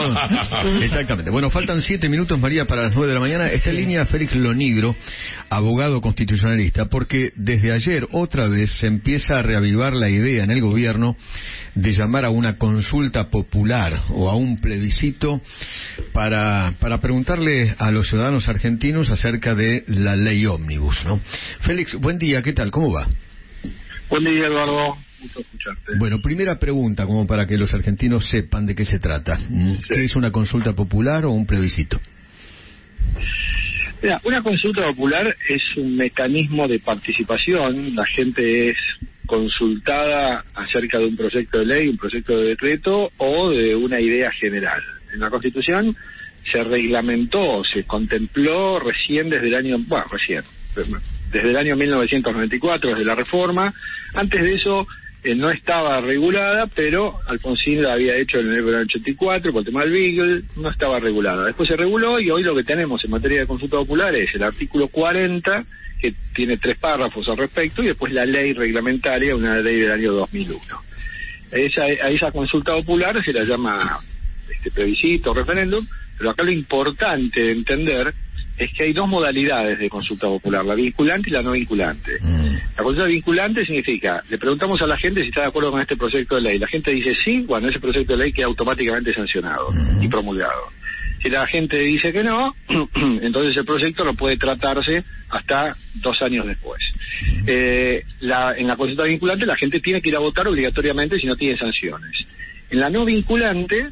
Exactamente. Bueno, faltan 7 minutos, María, para las 9 de la mañana. Está en línea Félix Lonigro, abogado constitucionalista, porque desde ayer otra vez se empieza a reavivar la idea en el gobierno de llamar a una consulta popular o a un plebiscito para preguntarle a los ciudadanos argentinos acerca de la ley ómnibus, ¿no? Félix, buen día, ¿qué tal? ¿Cómo va? Buen día, Eduardo. Gusto escucharte. Bueno, primera pregunta, como para que los argentinos sepan de qué se trata. ¿Qué es una consulta popular o un plebiscito? Mira, una consulta popular es un mecanismo de participación. La gente es consultada acerca de un proyecto de ley, un proyecto de decreto o de una idea general. En la Constitución se reglamentó, se contempló recién desde el año... desde el año 1994, desde la reforma. Antes de eso no estaba regulada, pero Alfonsín la había hecho en el año 84 por el tema del Beagle, no estaba regulada. Después se reguló y hoy lo que tenemos en materia de consulta popular es el artículo 40, que tiene 3 párrafos al respecto, y después la ley reglamentaria, una ley del año 2001. A esa consulta popular se la llama plebiscito, referéndum, pero acá lo importante de entender es que hay 2 modalidades de consulta popular, la vinculante y la no vinculante. La consulta vinculante significa, le preguntamos a la gente si está de acuerdo con este proyecto de ley. La gente dice sí, bueno, ese proyecto de ley queda automáticamente sancionado y promulgado. Si la gente dice que no, entonces el proyecto no puede tratarse hasta 2 años después. En la consulta vinculante la gente tiene que ir a votar obligatoriamente si no tiene sanciones. En la no vinculante,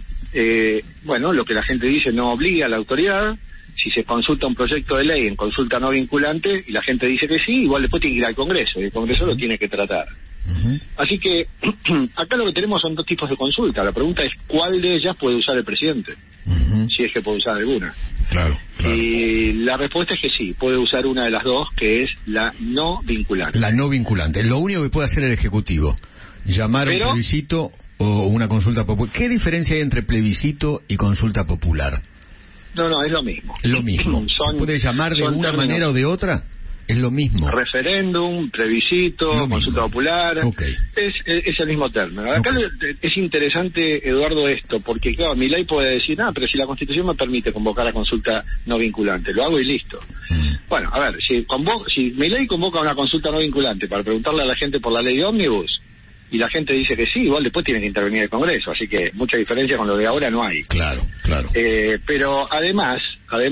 lo que la gente dice no obliga a la autoridad. Si se consulta un proyecto de ley en consulta no vinculante y la gente dice que sí, igual después tiene que ir al Congreso y el Congreso lo tiene que tratar. Así que acá lo que tenemos son 2 tipos de consulta. La pregunta es cuál de ellas puede usar el presidente, si es que puede usar alguna. Claro. Y la respuesta es que sí, puede usar una de las 2, que es la no vinculante. La no vinculante, lo único que puede hacer el Ejecutivo, llamar a un plebiscito o una consulta popular. ¿Qué diferencia hay entre plebiscito y consulta popular? No, es lo mismo. Lo mismo. ¿Se puede llamar de una manera o de otra? Es lo mismo. Referéndum, plebiscito, consulta popular. Okay. Es el mismo término. Acá es interesante, Eduardo, esto, porque claro, mi ley puede decir, pero si la Constitución me permite convocar a consulta no vinculante, lo hago y listo. Bueno, a ver, si mi ley convoca una consulta no vinculante para preguntarle a la gente por la ley de ómnibus, y la gente dice que sí, igual después tiene que intervenir el Congreso, así que mucha diferencia con lo de ahora no hay. Claro. Pero además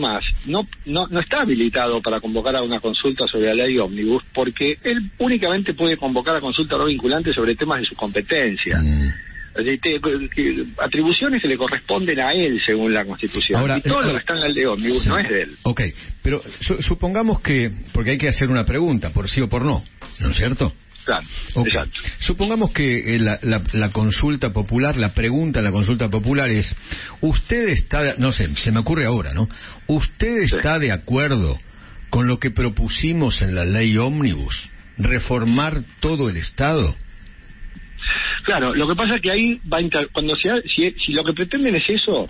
no está habilitado para convocar a una consulta sobre la ley ómnibus, porque él únicamente puede convocar a consulta no vinculante sobre temas de su competencia. Atribuciones que le corresponden a él según la Constitución. Ahora, y todo lo que está en la ley de ómnibus no es de él. Ok, pero supongamos que, porque hay que hacer una pregunta, por sí o por no, ¿no es cierto? Claro, okay. Exacto. Supongamos que la consulta popular, la pregunta en la consulta popular es, ¿usted está, no sé, se me ocurre ahora, ¿no? ¿Usted está de acuerdo con lo que propusimos en la ley ómnibus? ¿Reformar todo el Estado? Claro, lo que pasa es que ahí si lo que pretenden es eso,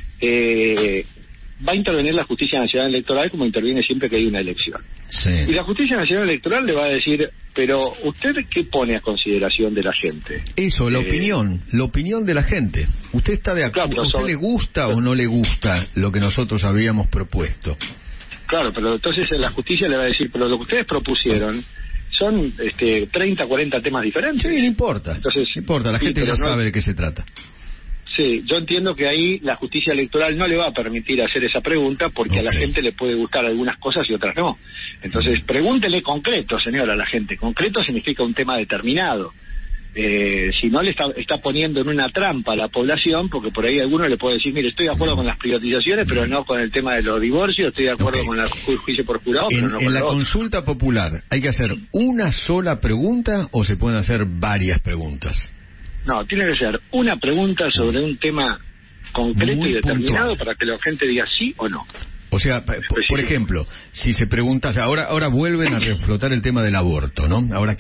va a intervenir la Justicia Nacional Electoral como interviene siempre que hay una elección. Sí. Y la Justicia Nacional Electoral le va a decir, pero ¿usted qué pone a consideración de la gente? Eso, la opinión de la gente. ¿Usted está de acuerdo? Claro, ¿Usted le gusta o no le gusta lo que nosotros habíamos propuesto? Claro, pero entonces la Justicia le va a decir, pero lo que ustedes propusieron son 30, 40 temas diferentes. Sí, no importa. Entonces, no importa, la gente ya sabe de qué se trata. Sí, yo entiendo que ahí la justicia electoral no le va a permitir hacer esa pregunta porque a la gente le puede gustar algunas cosas y otras no. Entonces, pregúntele concreto, señora, a la gente. Concreto significa un tema determinado. Si no, le está poniendo en una trampa a la población, porque por ahí alguno le puede decir, mire, estoy de acuerdo con las privatizaciones, pero no con el tema de los divorcios, estoy de acuerdo con el juicio por jurado, pero no con en la otro. Consulta popular, ¿hay que hacer una sola pregunta o se pueden hacer varias preguntas? No, tiene que ser una pregunta sobre un tema concreto y determinado para que la gente diga sí o no. O sea, por ejemplo, si se pregunta, ahora vuelven a reflotar el tema del aborto, ¿no? Ahora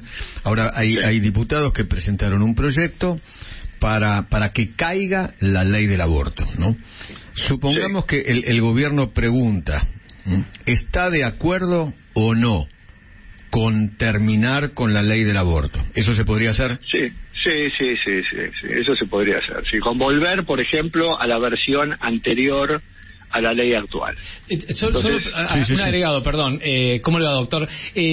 hay diputados que presentaron un proyecto para que caiga la ley del aborto, ¿no? Supongamos que el gobierno pregunta, ¿está de acuerdo o no con terminar con la ley del aborto? ¿Eso se podría hacer? Sí, Sí, eso se podría hacer. Sí, con volver, por ejemplo, a la versión anterior a la ley actual. Un agregado, perdón. ¿Cómo le va, doctor?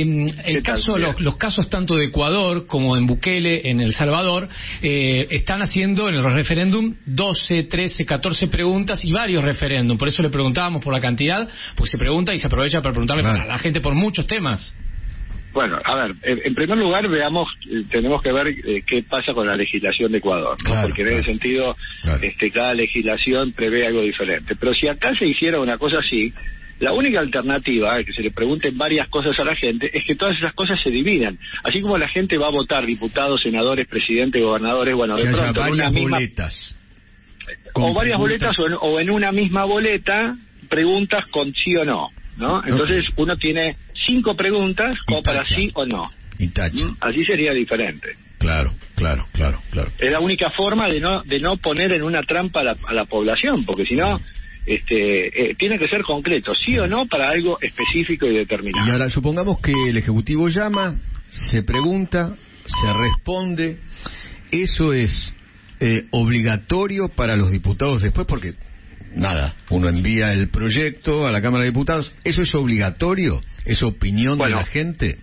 Los casos tanto de Ecuador como en Bukele, en El Salvador, están haciendo en el referéndum 12, 13, 14 preguntas y varios referéndums. Por eso le preguntábamos por la cantidad, pues se pregunta y se aprovecha para preguntarle a la gente por muchos temas. Bueno, a ver, en primer lugar tenemos que ver qué pasa con la legislación de Ecuador, ¿no? Porque en ese sentido cada legislación prevé algo diferente. Pero si acá se hiciera una cosa así, la única alternativa de que se le pregunten varias cosas a la gente es que todas esas cosas se dividan. Así como la gente va a votar diputados, senadores, presidentes, gobernadores, bueno, de pronto varias una misma boletas. O varias boletas o en una misma boleta preguntas con sí o no, ¿no? Entonces uno tiene 5 preguntas como para sí o no. Y tacha. Así sería diferente. Claro. Es la única forma de no poner en una trampa a la población, porque si no, tiene que ser concreto, sí o no, para algo específico y determinado. Y ahora, supongamos que el Ejecutivo llama, se pregunta, se responde. ¿Eso es obligatorio para los diputados después? Porque, uno envía el proyecto a la Cámara de Diputados. ¿Eso es obligatorio? ¿Es opinión de la gente?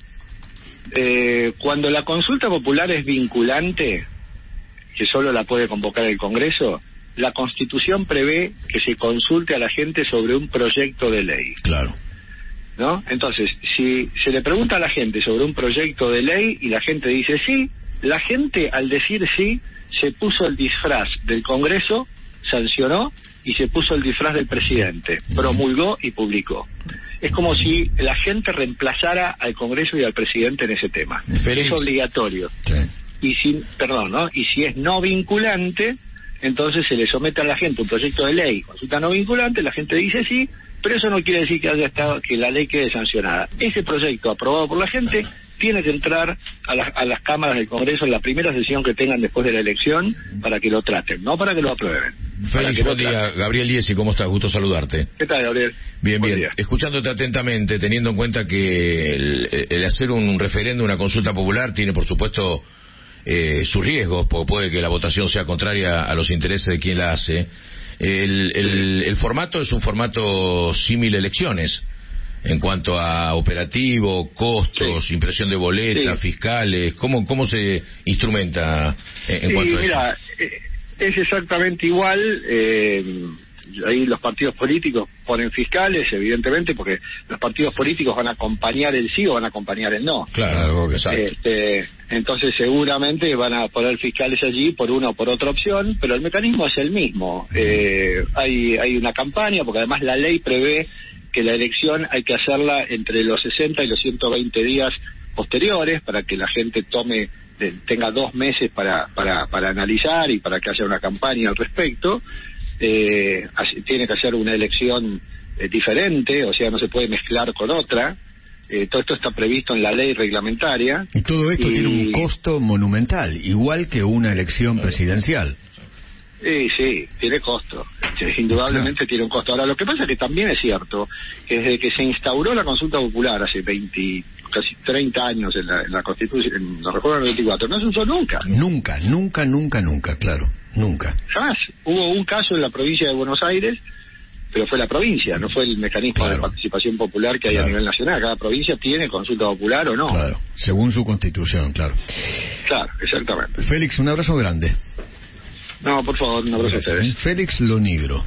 Cuando la consulta popular es vinculante, que solo la puede convocar el Congreso, la Constitución prevé que se consulte a la gente sobre un proyecto de ley. Claro. ¿No? Entonces, si se le pregunta a la gente sobre un proyecto de ley y la gente dice sí, la gente al decir sí se puso el disfraz del Congreso, sancionó y se puso el disfraz del presidente, promulgó y publicó. Es como si la gente reemplazara al Congreso y al presidente en ese tema. Es obligatorio. Sí. Y si es no vinculante, entonces se le somete a la gente un proyecto de ley, consulta no vinculante, la gente dice sí, pero eso no quiere decir que la ley quede sancionada. Ese proyecto aprobado por la gente tiene que entrar a las cámaras del Congreso en la primera sesión que tengan después de la elección para que lo traten, no para que lo aprueben. Félix, buen día. Gabriel Liesi, ¿cómo estás? Gusto saludarte. ¿Qué tal, Gabriel? Bien. Escuchándote atentamente, teniendo en cuenta que el hacer un referéndum, una consulta popular, tiene por supuesto sus riesgos, porque puede que la votación sea contraria a los intereses de quien la hace. El formato es un formato símil a elecciones, en cuanto a operativo, costos, impresión de boletas, fiscales. ¿Cómo se instrumenta en cuanto a eso? Mira, es exactamente igual. Ahí los partidos políticos ponen fiscales, evidentemente, porque los partidos políticos van a acompañar el sí o van a acompañar el no. Claro, exacto. Entonces seguramente van a poner fiscales allí por una o por otra opción, pero el mecanismo es el mismo. Hay una campaña, porque además la ley prevé que la elección hay que hacerla entre los 60 y los 120 días posteriores, para que la gente tenga 2 meses para analizar y para que haya una campaña al respecto. Tiene que hacer una elección diferente, o sea, no se puede mezclar con otra. Todo esto está previsto en la ley reglamentaria. Y todo esto tiene un costo monumental, igual que una elección presidencial. Sí, tiene costo. Indudablemente tiene un costo. Ahora, lo que pasa es que también es cierto que desde que se instauró la consulta popular hace casi 30 años en la Constitución, en la Reforma del 94, no se usó nunca. Nunca, claro. Nunca. Jamás. Hubo un caso en la provincia de Buenos Aires, pero fue la provincia, no fue el mecanismo de participación popular que hay a nivel nacional. Cada provincia tiene consulta popular o no. Claro, según su constitución, claro. Claro, exactamente. Félix, un abrazo grande. No, por favor, un abrazo a ustedes. Félix Lonigro.